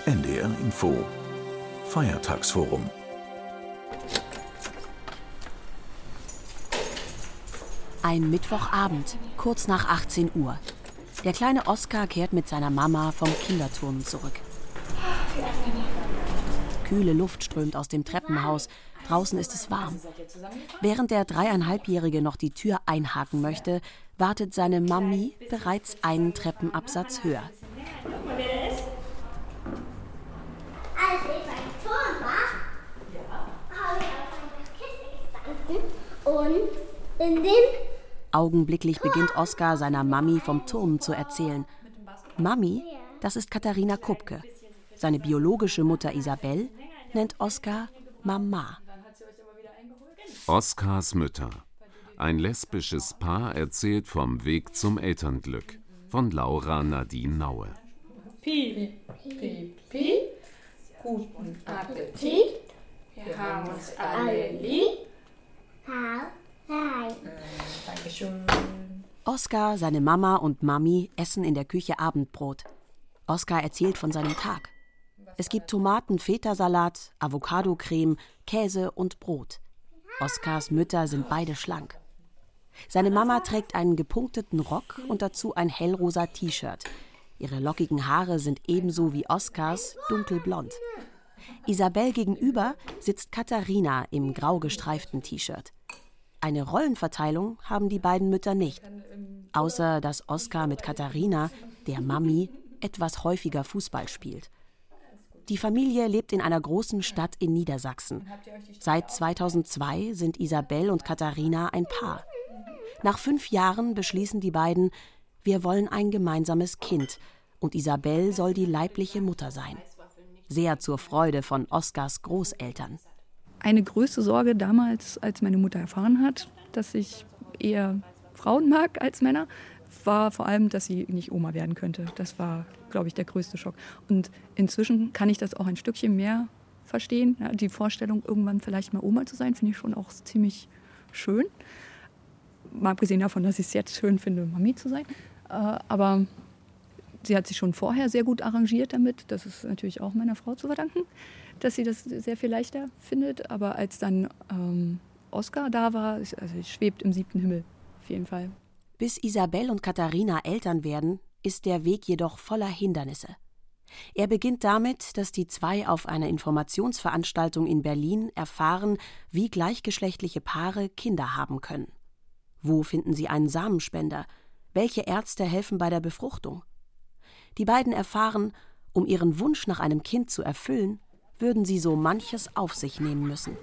NDR Info Feiertagsforum. Ein Mittwochabend, kurz nach 18 Uhr. Der kleine Oskar kehrt mit seiner Mama vom Kinderturnen zurück. Kühle Luft strömt aus dem Treppenhaus. Draußen ist es warm. Während der 3,5-Jährige noch die Tür einhaken möchte, wartet seine Mami bereits einen Treppenabsatz höher. Guck mal, wer der ist. Als ich beim Turm war, habe ich auf einer Kiste gestanden und in dem... Augenblicklich beginnt Oskar seiner Mami vom Turnen zu erzählen. Mami, das ist Katharina Kupke. Seine biologische Mutter Isabel nennt Oskar Mama. Oskars Mütter. Ein lesbisches Paar erzählt vom Weg zum Elternglück. Von Laura Nadine Naue. Piep, piep, piep. Guten Appetit. Wir haben uns alle lieb. Dankeschön. Oskar, seine Mama und Mami essen in der Küche Abendbrot. Oskar erzählt von seinem Tag. Es gibt Tomaten-Feta-Salat, Avocado-Creme, Käse und Brot. Oskars Mütter sind beide schlank. Seine Mama trägt einen gepunkteten Rock und dazu ein hellrosa T-Shirt. Ihre lockigen Haare sind ebenso wie Oskars dunkelblond. Isabel gegenüber sitzt Katharina im grau gestreiften T-Shirt. Eine Rollenverteilung haben die beiden Mütter nicht. Außer dass Oskar mit Katharina, der Mami, etwas häufiger Fußball spielt. Die Familie lebt in einer großen Stadt in Niedersachsen. Seit 2002 sind Isabel und Katharina ein Paar. Nach 5 Jahren beschließen die beiden, wir wollen ein gemeinsames Kind und Isabel soll die leibliche Mutter sein. Sehr zur Freude von Oskars Großeltern. Eine größte Sorge damals, als meine Mutter erfahren hat, dass ich eher Frauen mag als Männer, war vor allem, dass sie nicht Oma werden könnte. Das war, glaube ich, der größte Schock. Und inzwischen kann ich das auch ein Stückchen mehr verstehen. Ja, die Vorstellung, irgendwann vielleicht mal Oma zu sein, finde ich schon auch ziemlich schön. Mal abgesehen davon, dass ich es jetzt schön finde, Mami zu sein. Aber sie hat sich schon vorher sehr gut arrangiert damit. Das ist natürlich auch meiner Frau zu verdanken, dass sie das sehr viel leichter findet. Aber als dann Oskar da war, also ich schwebt im 7. Himmel, auf jeden Fall. Bis Isabel und Katharina Eltern werden, ist der Weg jedoch voller Hindernisse. Er beginnt damit, dass die zwei auf einer Informationsveranstaltung in Berlin erfahren, wie gleichgeschlechtliche Paare Kinder haben können. Wo finden sie einen Samenspender? Welche Ärzte helfen bei der Befruchtung? Die beiden erfahren, um ihren Wunsch nach einem Kind zu erfüllen, würden sie so manches auf sich nehmen müssen.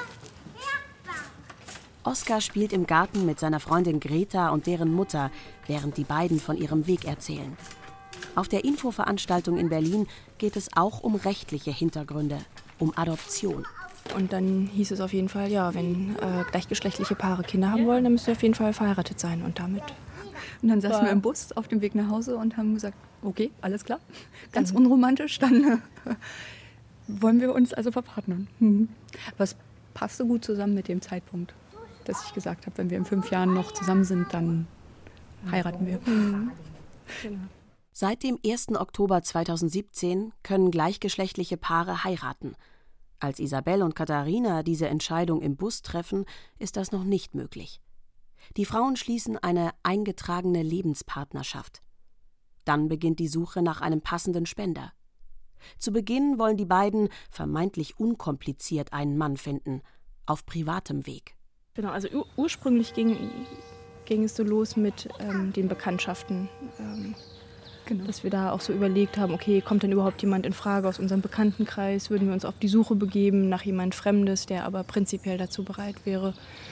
Oskar spielt im Garten mit seiner Freundin Greta und deren Mutter, während die beiden von ihrem Weg erzählen. Auf der Infoveranstaltung in Berlin geht es auch um rechtliche Hintergründe, um Adoption. Und dann hieß es auf jeden Fall, ja, wenn gleichgeschlechtliche Paare Kinder haben wollen, dann müssen sie auf jeden Fall verheiratet sein. Und dann saßen wir im Bus auf dem Weg nach Hause und haben gesagt, okay, alles klar, ganz unromantisch, dann wollen wir uns also verpartnern. Was passte gut zusammen mit dem Zeitpunkt, dass ich gesagt habe, wenn wir in 5 Jahren noch zusammen sind, dann heiraten wir. Genau. Seit dem 1. Oktober 2017 können gleichgeschlechtliche Paare heiraten. Als Isabel und Katharina diese Entscheidung im Bus treffen, ist das noch nicht möglich. Die Frauen schließen eine eingetragene Lebenspartnerschaft. Dann beginnt die Suche nach einem passenden Spender. Zu Beginn wollen die beiden vermeintlich unkompliziert einen Mann finden, auf privatem Weg. Genau, also ursprünglich ging es so los mit den Bekanntschaften. Dass wir da auch so überlegt haben, okay, kommt denn überhaupt jemand in Frage aus unserem Bekanntenkreis? Würden wir uns auf die Suche begeben nach jemand Fremdes, der aber prinzipiell dazu bereit wäre,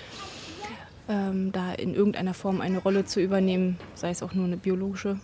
da in irgendeiner Form eine Rolle zu übernehmen, sei es auch nur eine biologische.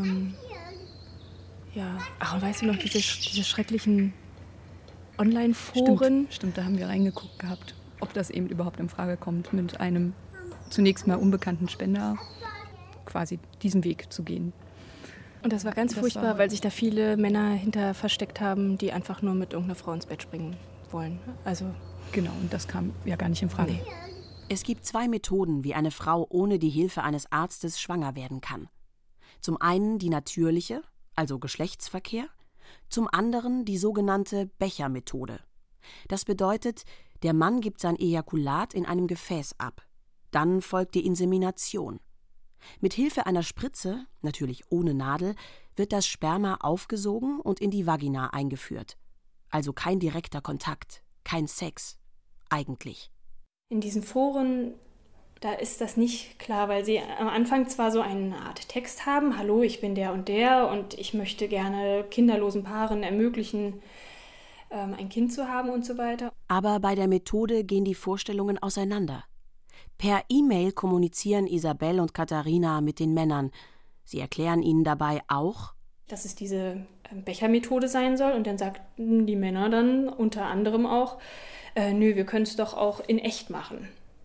Und weißt du noch, diese schrecklichen Online-Foren? Stimmt, da haben wir reingeguckt gehabt, ob das eben überhaupt in Frage kommt, mit einem zunächst mal unbekannten Spender quasi diesen Weg zu gehen. Und das war ganz furchtbar, weil sich da viele Männer hinter versteckt haben, die einfach nur mit irgendeiner Frau ins Bett springen wollen. Also genau, und das kam ja gar nicht in Frage. Nee. Es gibt 2 Methoden, wie eine Frau ohne die Hilfe eines Arztes schwanger werden kann. Zum einen die natürliche, also Geschlechtsverkehr, Zum anderen die sogenannte Bechermethode. Das bedeutet, der Mann gibt sein Ejakulat in einem Gefäß ab. Dann folgt die Insemination. Mit Hilfe einer Spritze, natürlich ohne Nadel, wird das Sperma aufgesogen und in die Vagina eingeführt. Also kein direkter Kontakt, kein Sex. Eigentlich. In diesen Foren, da ist das nicht klar, weil sie am Anfang zwar so eine Art Text haben, hallo, ich bin der und ich möchte gerne kinderlosen Paaren ermöglichen, ein Kind zu haben und so weiter. Aber bei der Methode gehen die Vorstellungen auseinander. Per E-Mail kommunizieren Isabel und Katharina mit den Männern. Sie erklären ihnen dabei auch, dass es diese Bechermethode sein soll. Und dann sagten die Männer dann unter anderem auch, nö, wir können es doch auch in echt machen.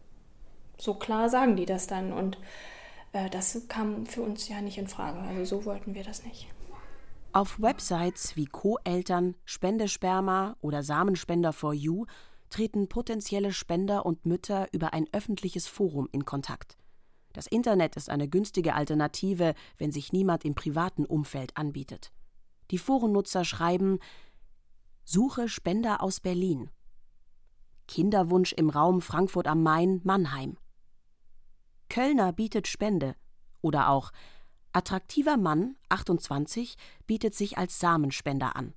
So klar sagen die das dann. Und das kam für uns ja nicht in Frage. Also so wollten wir das nicht. Auf Websites wie Co-Eltern, Spendesperma oder Samenspender4U treten potenzielle Spender und Mütter über ein öffentliches Forum in Kontakt. Das Internet ist eine günstige Alternative, wenn sich niemand im privaten Umfeld anbietet. Die Forennutzer schreiben: Suche Spender aus Berlin. Kinderwunsch im Raum Frankfurt am Main, Mannheim. Kölner bietet Spende. Oder auch: attraktiver Mann, 28, bietet sich als Samenspender an.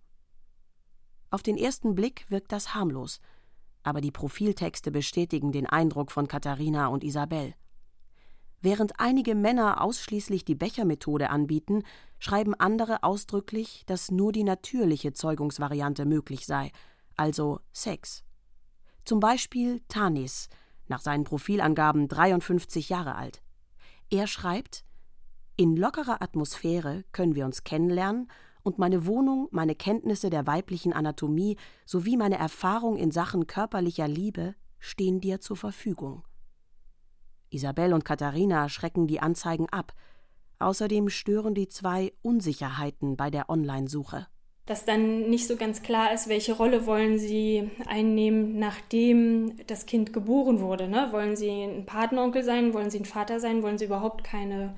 Auf den ersten Blick wirkt das harmlos, aber die Profiltexte bestätigen den Eindruck von Katharina und Isabel. Während einige Männer ausschließlich die Bechermethode anbieten, schreiben andere ausdrücklich, dass nur die natürliche Zeugungsvariante möglich sei, also Sex. Zum Beispiel Tanis, nach seinen Profilangaben 53 Jahre alt. Er schreibt: In lockerer Atmosphäre können wir uns kennenlernen und meine Wohnung, meine Kenntnisse der weiblichen Anatomie sowie meine Erfahrung in Sachen körperlicher Liebe stehen dir zur Verfügung. Isabel und Katharina schrecken die Anzeigen ab. Außerdem stören die zwei Unsicherheiten bei der Online-Suche. Dass dann nicht so ganz klar ist, welche Rolle wollen sie einnehmen, nachdem das Kind geboren wurde. Ne? Wollen sie ein Patenonkel sein, wollen sie ein Vater sein, wollen sie überhaupt keinen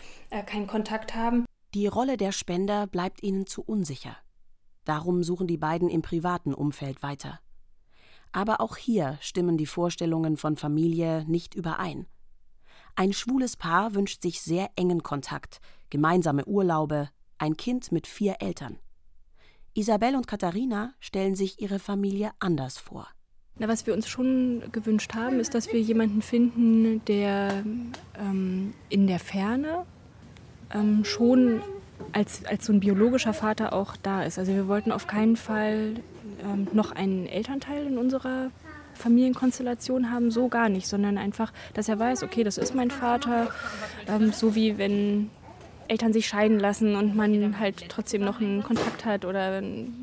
Kontakt haben? Die Rolle der Spender bleibt ihnen zu unsicher. Darum suchen die beiden im privaten Umfeld weiter. Aber auch hier stimmen die Vorstellungen von Familie nicht überein. Ein schwules Paar wünscht sich sehr engen Kontakt, gemeinsame Urlaube, ein Kind mit 4 Eltern. Isabel und Katharina stellen sich ihre Familie anders vor. Na, was wir uns schon gewünscht haben, ist, dass wir jemanden finden, der in der Ferne schon als so ein biologischer Vater auch da ist. Also wir wollten auf keinen Fall noch einen Elternteil in unserer Familienkonstellation haben, so gar nicht, sondern einfach, dass er weiß, okay, das ist mein Vater, so wie wenn Eltern sich scheiden lassen und man halt trotzdem noch einen Kontakt hat oder...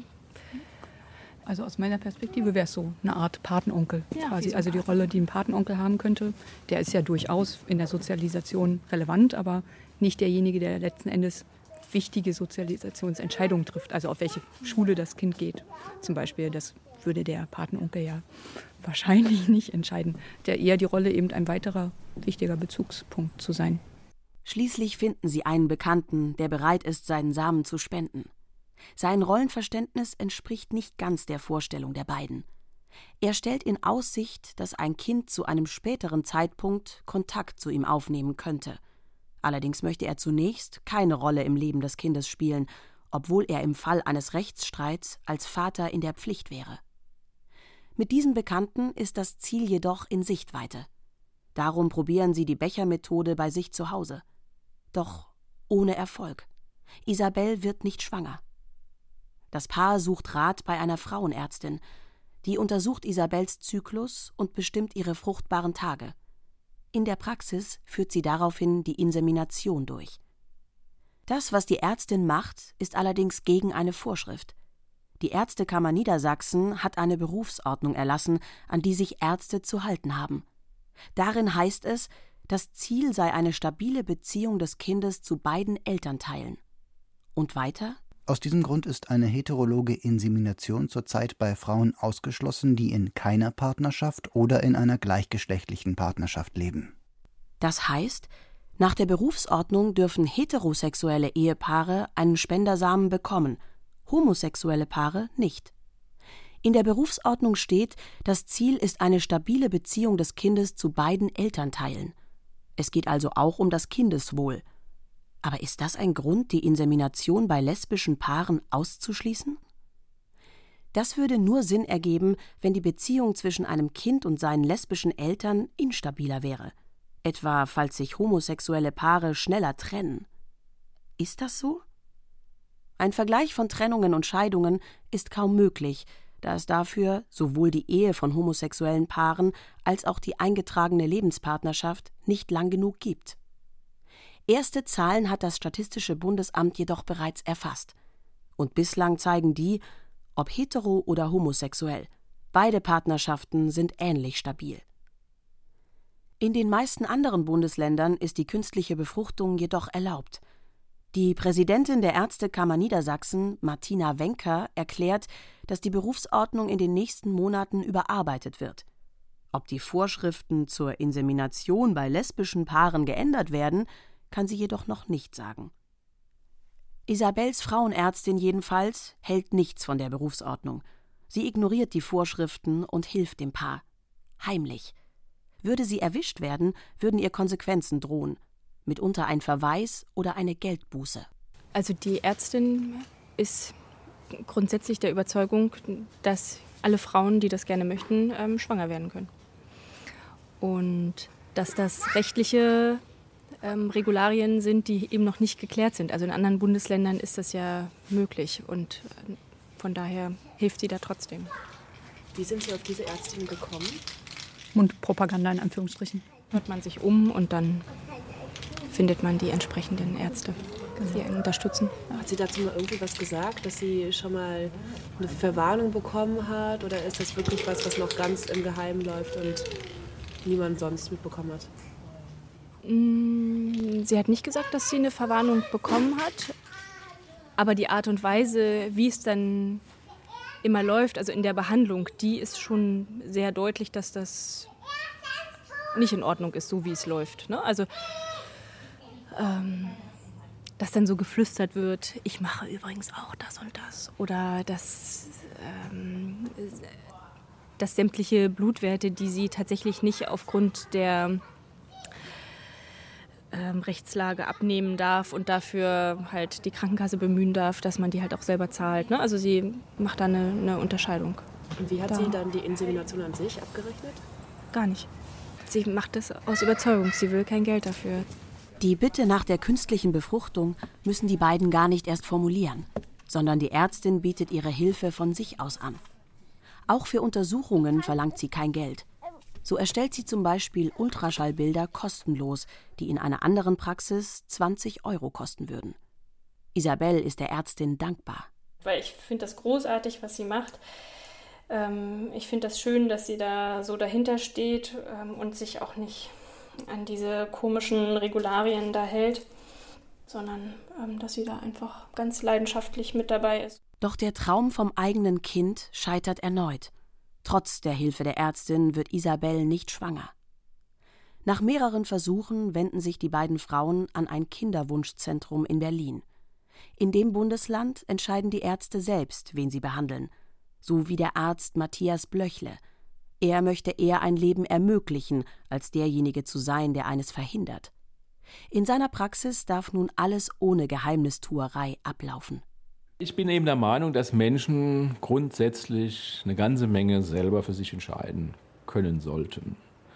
Also aus meiner Perspektive wäre es so eine Art Patenonkel quasi. So also die Rolle, die ein Patenonkel haben könnte, der ist ja durchaus in der Sozialisation relevant, aber nicht derjenige, der letzten Endes wichtige Sozialisationsentscheidungen trifft. Also auf welche Schule das Kind geht zum Beispiel, das würde der Patenonkel ja wahrscheinlich nicht entscheiden. Der eher die Rolle eben ein weiterer wichtiger Bezugspunkt zu sein. Schließlich finden sie einen Bekannten, der bereit ist, seinen Samen zu spenden. Sein Rollenverständnis entspricht nicht ganz der Vorstellung der beiden. Er stellt in Aussicht, dass ein Kind zu einem späteren Zeitpunkt Kontakt zu ihm aufnehmen könnte. Allerdings möchte er zunächst keine Rolle im Leben des Kindes spielen, obwohl er im Fall eines Rechtsstreits als Vater in der Pflicht wäre. Mit diesem Bekannten ist das Ziel jedoch in Sichtweite. Darum probieren sie die Bechermethode bei sich zu Hause. Doch ohne Erfolg. Isabel wird nicht schwanger. Das Paar sucht Rat bei einer Frauenärztin. Die untersucht Isabels Zyklus und bestimmt ihre fruchtbaren Tage. In der Praxis führt sie daraufhin die Insemination durch. Das, was die Ärztin macht, ist allerdings gegen eine Vorschrift. Die Ärztekammer Niedersachsen hat eine Berufsordnung erlassen, an die sich Ärzte zu halten haben. Darin heißt es, das Ziel sei eine stabile Beziehung des Kindes zu beiden Elternteilen. Und weiter? Aus diesem Grund ist eine heterologe Insemination zurzeit bei Frauen ausgeschlossen, die in keiner Partnerschaft oder in einer gleichgeschlechtlichen Partnerschaft leben. Das heißt, nach der Berufsordnung dürfen heterosexuelle Ehepaare einen Spendersamen bekommen, homosexuelle Paare nicht. In der Berufsordnung steht, das Ziel ist eine stabile Beziehung des Kindes zu beiden Elternteilen. Es geht also auch um das Kindeswohl. Aber ist das ein Grund, die Insemination bei lesbischen Paaren auszuschließen? Das würde nur Sinn ergeben, wenn die Beziehung zwischen einem Kind und seinen lesbischen Eltern instabiler wäre. Etwa, falls sich homosexuelle Paare schneller trennen. Ist das so? Ein Vergleich von Trennungen und Scheidungen ist kaum möglich, da es dafür sowohl die Ehe von homosexuellen Paaren als auch die eingetragene Lebenspartnerschaft nicht lang genug gibt. Erste Zahlen hat das Statistische Bundesamt jedoch bereits erfasst. Und bislang zeigen die, ob hetero oder homosexuell, beide Partnerschaften sind ähnlich stabil. In den meisten anderen Bundesländern ist die künstliche Befruchtung jedoch erlaubt. Die Präsidentin der Ärztekammer Niedersachsen, Martina Wenker, erklärt, dass die Berufsordnung in den nächsten Monaten überarbeitet wird. Ob die Vorschriften zur Insemination bei lesbischen Paaren geändert werden, kann sie jedoch noch nicht sagen. Isabells Frauenärztin jedenfalls hält nichts von der Berufsordnung. Sie ignoriert die Vorschriften und hilft dem Paar. Heimlich. Würde sie erwischt werden, würden ihr Konsequenzen drohen. Mitunter ein Verweis oder eine Geldbuße. Also die Ärztin ist grundsätzlich der Überzeugung, dass alle Frauen, die das gerne möchten, schwanger werden können. Und dass das rechtliche Regularien sind, die eben noch nicht geklärt sind. Also in anderen Bundesländern ist das ja möglich und von daher hilft sie da trotzdem. Wie sind Sie auf diese Ärztin gekommen? Mundpropaganda in Anführungsstrichen. Hört man sich um und dann findet man die entsprechenden Ärzte, die einen unterstützen. Hat sie dazu mal irgendwie was gesagt, dass sie schon mal eine Verwarnung bekommen hat? Oder ist das wirklich was noch ganz im Geheimen läuft und niemand sonst mitbekommen hat? Sie hat nicht gesagt, dass sie eine Verwarnung bekommen hat. Aber die Art und Weise, wie es dann immer läuft, also in der Behandlung, die ist schon sehr deutlich, dass das nicht in Ordnung ist, so wie es läuft. Ne? Also dass dann so geflüstert wird, ich mache übrigens auch das und das. Oder dass sämtliche Blutwerte, die sie tatsächlich nicht aufgrund der Rechtslage abnehmen darf und dafür halt die Krankenkasse bemühen darf, dass man die halt auch selber zahlt. Ne? Also sie macht da eine Unterscheidung. Und wie hat sie dann die Insemination an sich abgerechnet? Gar nicht. Sie macht das aus Überzeugung. Sie will kein Geld dafür. Die Bitte nach der künstlichen Befruchtung müssen die beiden gar nicht erst formulieren, sondern die Ärztin bietet ihre Hilfe von sich aus an. Auch für Untersuchungen verlangt sie kein Geld. So erstellt sie zum Beispiel Ultraschallbilder kostenlos, die in einer anderen Praxis 20 € kosten würden. Isabel ist der Ärztin dankbar. Weil ich finde das großartig, was sie macht. Ich finde das schön, dass sie da so dahinter steht und sich auch nicht an diese komischen Regularien da hält, sondern dass sie da einfach ganz leidenschaftlich mit dabei ist. Doch der Traum vom eigenen Kind scheitert erneut. Trotz der Hilfe der Ärztin wird Isabel nicht schwanger. Nach mehreren Versuchen wenden sich die beiden Frauen an ein Kinderwunschzentrum in Berlin. In dem Bundesland entscheiden die Ärzte selbst, wen sie behandeln, so wie der Arzt Matthias Blöchle. Er möchte eher ein Leben ermöglichen, als derjenige zu sein, der eines verhindert. In seiner Praxis darf nun alles ohne Geheimnistuerei ablaufen. Ich bin eben der Meinung, dass Menschen grundsätzlich eine ganze Menge selber für sich entscheiden können sollten.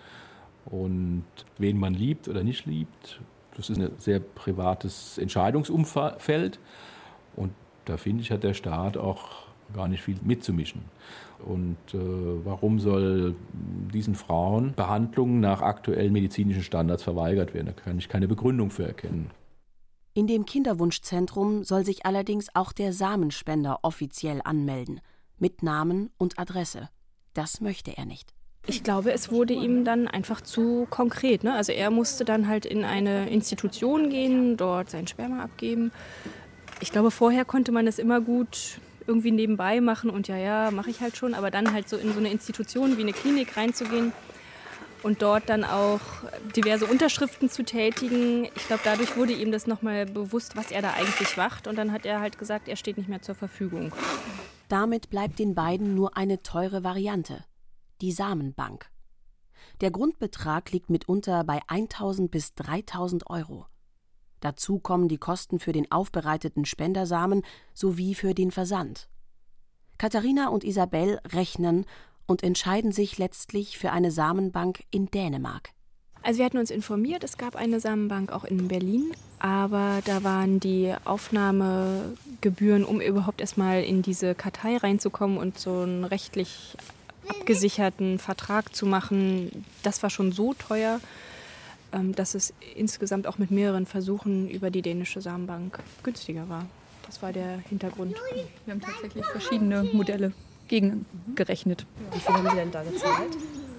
Und wen man liebt oder nicht liebt, das ist ein sehr privates Entscheidungsumfeld. Und da finde ich, hat der Staat auch gar nicht viel mitzumischen. Und warum soll diesen Frauen Behandlungen nach aktuellen medizinischen Standards verweigert werden? Da kann ich keine Begründung für erkennen. In dem Kinderwunschzentrum soll sich allerdings auch der Samenspender offiziell anmelden, mit Namen und Adresse. Das möchte er nicht. Ich glaube, es wurde ihm dann einfach zu konkret. Ne? Also er musste dann halt in eine Institution gehen, dort sein Sperma abgeben. Ich glaube, vorher konnte man das immer gut irgendwie nebenbei machen und ja, mache ich halt schon. Aber dann halt so in so eine Institution wie eine Klinik reinzugehen und dort dann auch diverse Unterschriften zu tätigen. Ich glaube, dadurch wurde ihm das nochmal bewusst, was er da eigentlich macht. Und dann hat er halt gesagt, er steht nicht mehr zur Verfügung. Damit bleibt den beiden nur eine teure Variante: die Samenbank. Der Grundbetrag liegt mitunter bei 1.000 bis 3.000 Euro. Dazu kommen die Kosten für den aufbereiteten Spendersamen sowie für den Versand. Katharina und Isabel rechnen und entscheiden sich letztlich für eine Samenbank in Dänemark. Also wir hatten uns informiert, es gab eine Samenbank auch in Berlin, aber da waren die Aufnahmegebühren, um überhaupt erstmal in diese Kartei reinzukommen und so einen rechtlich abgesicherten Vertrag zu machen, das war schon so teuer, dass es insgesamt auch mit mehreren Versuchen über die dänische Samenbank günstiger war. Das war der Hintergrund. Wir haben tatsächlich verschiedene Modelle gegengerechnet. Wie viel haben Sie denn da gezahlt?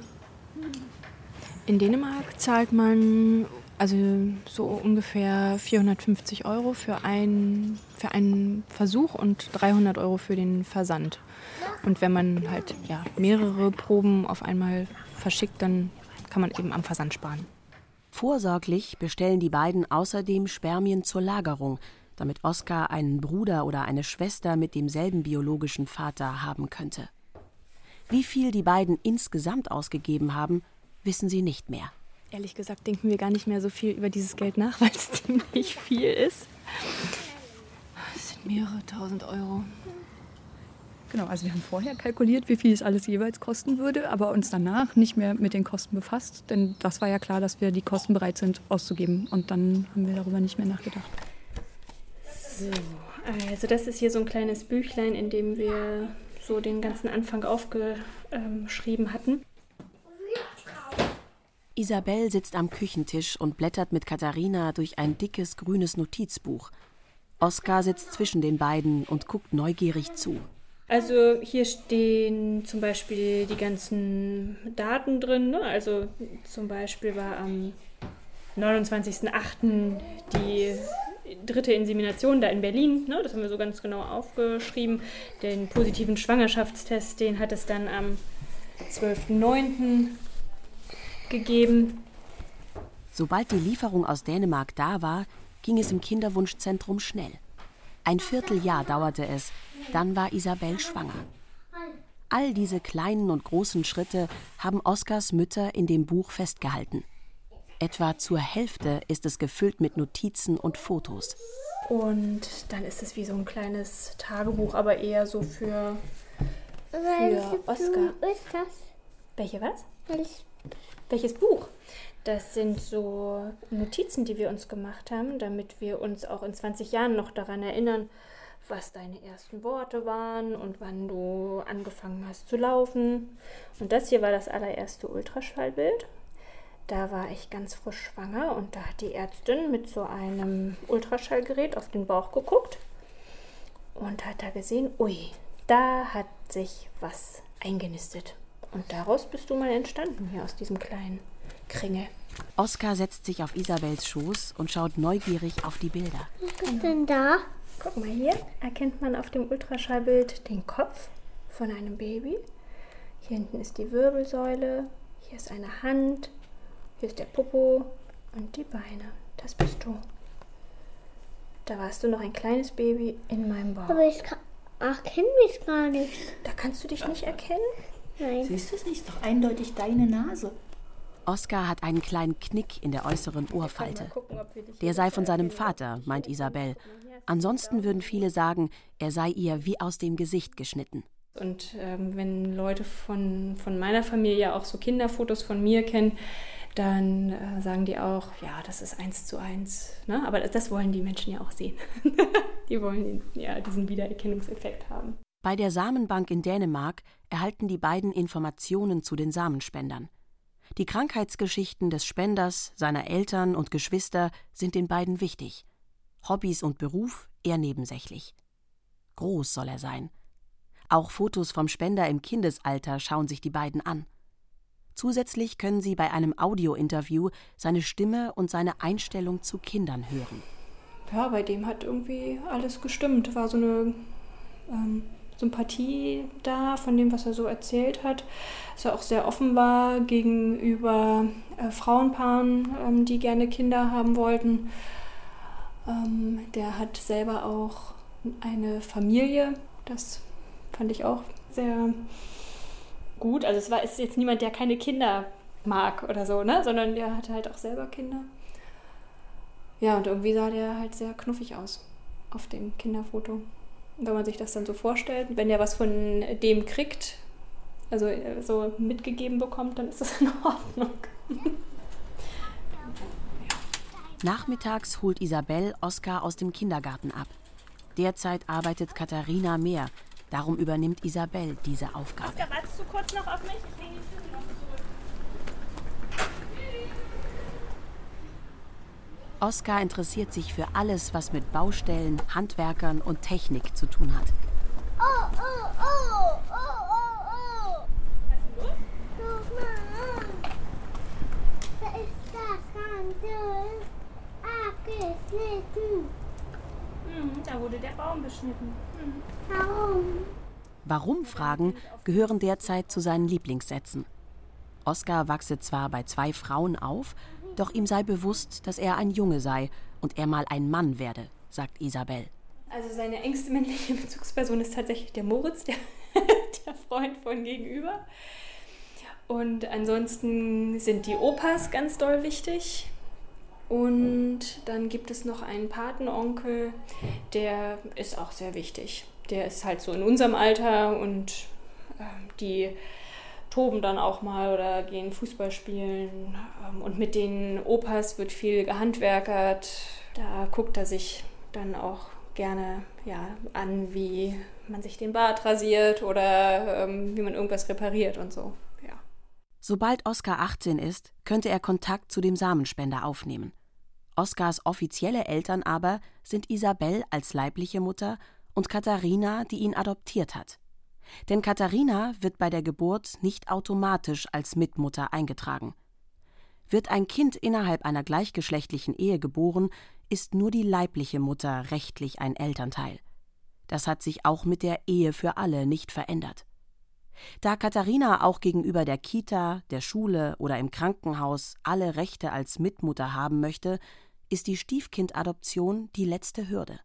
In Dänemark zahlt man also so ungefähr 450 Euro für einen Versuch und 300 Euro für den Versand. Und wenn man halt mehrere Proben auf einmal verschickt, dann kann man eben am Versand sparen. Vorsorglich bestellen die beiden außerdem Spermien zur Lagerung, damit Oskar einen Bruder oder eine Schwester mit demselben biologischen Vater haben könnte. Wie viel die beiden insgesamt ausgegeben haben, wissen sie nicht mehr. Ehrlich gesagt denken wir gar nicht mehr so viel über dieses Geld nach, weil es ziemlich viel ist. Es sind mehrere tausend Euro. Genau, also wir haben vorher kalkuliert, wie viel es alles jeweils kosten würde, aber uns danach nicht mehr mit den Kosten befasst, denn das war ja klar, dass wir die Kosten bereit sind auszugeben, und dann haben wir darüber nicht mehr nachgedacht. So, also das ist hier so ein kleines Büchlein, in dem wir so den ganzen Anfang aufgeschrieben hatten. Isabel sitzt am Küchentisch und blättert mit Katharina durch ein dickes grünes Notizbuch. Oskar sitzt zwischen den beiden und guckt neugierig zu. Also hier stehen zum Beispiel die ganzen Daten drin, ne? Also zum Beispiel war am 29.08. die 3. Insemination da in Berlin, ne? Das haben wir so ganz genau aufgeschrieben. Den positiven Schwangerschaftstest, den hat es dann am 12.09. gegeben. Sobald die Lieferung aus Dänemark da war, ging es im Kinderwunschzentrum schnell. Ein Vierteljahr dauerte es, dann war Isabel schwanger. All diese kleinen und großen Schritte haben Oskars Mütter in dem Buch festgehalten. Etwa zur Hälfte ist es gefüllt mit Notizen und Fotos. Und dann ist es wie so ein kleines Tagebuch, aber eher so für Oskar. Was ist das? Welche was? Welches Buch? Das sind so Notizen, die wir uns gemacht haben, damit wir uns auch in 20 Jahren noch daran erinnern, was deine ersten Worte waren und wann du angefangen hast zu laufen. Und das hier war das allererste Ultraschallbild. Da war ich ganz frisch schwanger und da hat die Ärztin mit so einem Ultraschallgerät auf den Bauch geguckt und hat da gesehen, ui, da hat sich was eingenistet. Und daraus bist du mal entstanden, hier aus diesem kleinen Kringel. Oskar setzt sich auf Isabels Schoß und schaut neugierig auf die Bilder. Was ist denn da? Guck mal, hier erkennt man auf dem Ultraschallbild den Kopf von einem Baby. Hier hinten ist die Wirbelsäule, hier ist eine Hand, hier ist der Popo und die Beine. Das bist du. Da warst du noch ein kleines Baby in meinem Bauch. Aber ich erkenne mich gar nicht. Da kannst du dich nicht erkennen? Nein. Siehst du es nicht? Ist doch eindeutig deine Nase. Oskar hat einen kleinen Knick in der äußeren Ohrfalte. Der sei von seinem Vater, meint Isabel. Ansonsten würden viele sagen, er sei ihr wie aus dem Gesicht geschnitten. Und wenn Leute von meiner Familie auch so Kinderfotos von mir kennen, dann sagen die auch, ja, das ist 1:1. Ne? Aber das wollen die Menschen ja auch sehen. Die wollen ja diesen Wiedererkennungseffekt haben. Bei der Samenbank in Dänemark erhalten die beiden Informationen zu den Samenspendern. Die Krankheitsgeschichten des Spenders, seiner Eltern und Geschwister sind den beiden wichtig. Hobbys und Beruf eher nebensächlich. Groß soll er sein. Auch Fotos vom Spender im Kindesalter schauen sich die beiden an. Zusätzlich können sie bei einem Audiointerview seine Stimme und seine Einstellung zu Kindern hören. Ja, bei dem hat irgendwie alles gestimmt. War so eine Sympathie da von dem, was er so erzählt hat. Dass er auch sehr offen war gegenüber Frauenpaaren, die gerne Kinder haben wollten. Der hat selber auch eine Familie. Das fand ich auch sehr gut. Also ist jetzt niemand, der keine Kinder mag oder so, ne? Sondern der hatte halt auch selber Kinder. Ja, und irgendwie sah der halt sehr knuffig aus auf dem Kinderfoto. Wenn man sich das dann so vorstellt, wenn der was von dem kriegt, also so mitgegeben bekommt, dann ist das in Ordnung. Nachmittags holt Isabel Oskar aus dem Kindergarten ab. Derzeit arbeitet Katharina mehr. Darum übernimmt Isabel diese Aufgabe. Oskar, wartest du kurz noch auf mich? Ich bringe die Schlüssel noch zurück. Oskar interessiert sich für alles, was mit Baustellen, Handwerkern und Technik zu tun hat. Oh, oh, oh, oh, oh, oh. Was ist los? Guck mal an. Da ist das Ganze abgeschnitten. Da wurde der Baum beschnitten. Warum? Warum-Fragen gehören derzeit zu seinen Lieblingssätzen. Oskar wachse zwar bei 2 Frauen auf, doch ihm sei bewusst, dass er ein Junge sei und er mal ein Mann werde, sagt Isabel. Also seine engste männliche Bezugsperson ist tatsächlich der Moritz, der Freund von gegenüber. Und ansonsten sind die Opas ganz doll wichtig. Und dann gibt es noch einen Patenonkel, der ist auch sehr wichtig. Der ist halt so in unserem Alter und die toben dann auch mal oder gehen Fußball spielen. Und mit den Opas wird viel gehandwerkert. Da guckt er sich dann auch gerne an, wie man sich den Bart rasiert oder wie man irgendwas repariert und so. Ja. Sobald Oskar 18 ist, könnte er Kontakt zu dem Samenspender aufnehmen. Oskars offizielle Eltern aber sind Isabel als leibliche Mutter und Katharina, die ihn adoptiert hat. Denn Katharina wird bei der Geburt nicht automatisch als Mitmutter eingetragen. Wird ein Kind innerhalb einer gleichgeschlechtlichen Ehe geboren, ist nur die leibliche Mutter rechtlich ein Elternteil. Das hat sich auch mit der Ehe für alle nicht verändert. Da Katharina auch gegenüber der Kita, der Schule oder im Krankenhaus alle Rechte als Mitmutter haben möchte, ist die Stiefkindadoption die letzte Hürde.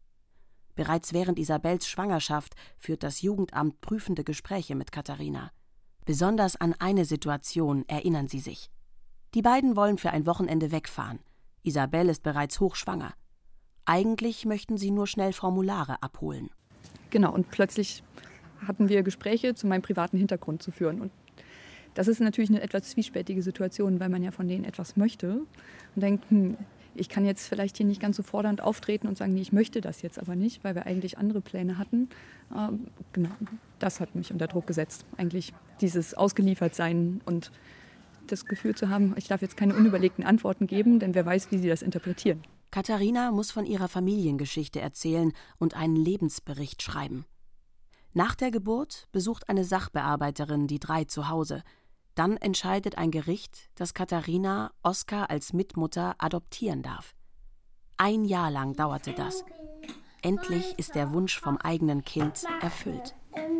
Bereits während Isabels Schwangerschaft führt das Jugendamt prüfende Gespräche mit Katharina. Besonders an eine Situation erinnern sie sich. Die beiden wollen für ein Wochenende wegfahren. Isabel ist bereits hochschwanger. Eigentlich möchten sie nur schnell Formulare abholen. Genau, und plötzlich hatten wir Gespräche zu meinem privaten Hintergrund zu führen. Und das ist natürlich eine etwas zwiespältige Situation, weil man ja von denen etwas möchte und denkt, ich kann jetzt vielleicht hier nicht ganz so fordernd auftreten und sagen, nee, ich möchte das jetzt aber nicht, weil wir eigentlich andere Pläne hatten. Genau, das hat mich unter Druck gesetzt. Eigentlich dieses Ausgeliefertsein und das Gefühl zu haben, ich darf jetzt keine unüberlegten Antworten geben, denn wer weiß, wie sie das interpretieren. Katharina muss von ihrer Familiengeschichte erzählen und einen Lebensbericht schreiben. Nach der Geburt besucht eine Sachbearbeiterin die 3 zu Hause. Dann entscheidet ein Gericht, dass Katharina Oskar als Mitmutter adoptieren darf. 1 Jahr lang dauerte das. Endlich ist der Wunsch vom eigenen Kind erfüllt.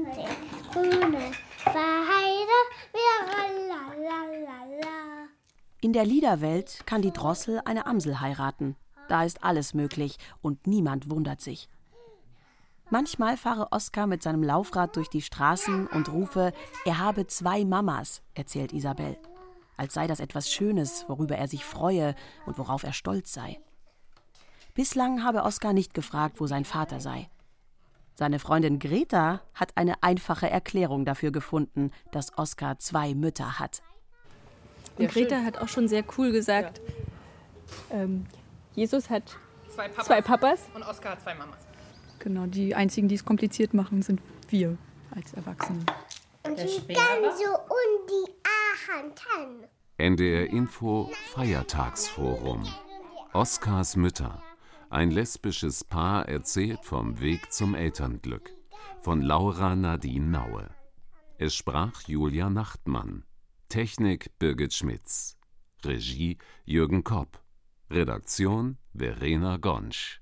In der Liederwelt kann die Drossel eine Amsel heiraten. Da ist alles möglich und niemand wundert sich. Manchmal fahre Oskar mit seinem Laufrad durch die Straßen und rufe, er habe 2 Mamas, erzählt Isabel. Als sei das etwas Schönes, worüber er sich freue und worauf er stolz sei. Bislang habe Oskar nicht gefragt, wo sein Vater sei. Seine Freundin Greta hat eine einfache Erklärung dafür gefunden, dass Oskar 2 Mütter hat. Und Greta hat auch schon sehr cool gesagt, Jesus hat 2 Papas und Oskar hat 2 Mamas. Genau, die einzigen, die es kompliziert machen, sind wir als Erwachsene. Und die dann so um die Hand. NDR Info Feiertagsforum. Oskars Mütter. Ein lesbisches Paar erzählt vom Weg zum Elternglück. Von Laura Nadine Naue. Es sprach Julia Nachtmann. Technik Birgit Schmitz. Regie Jürgen Kopp. Redaktion Verena Gonsch.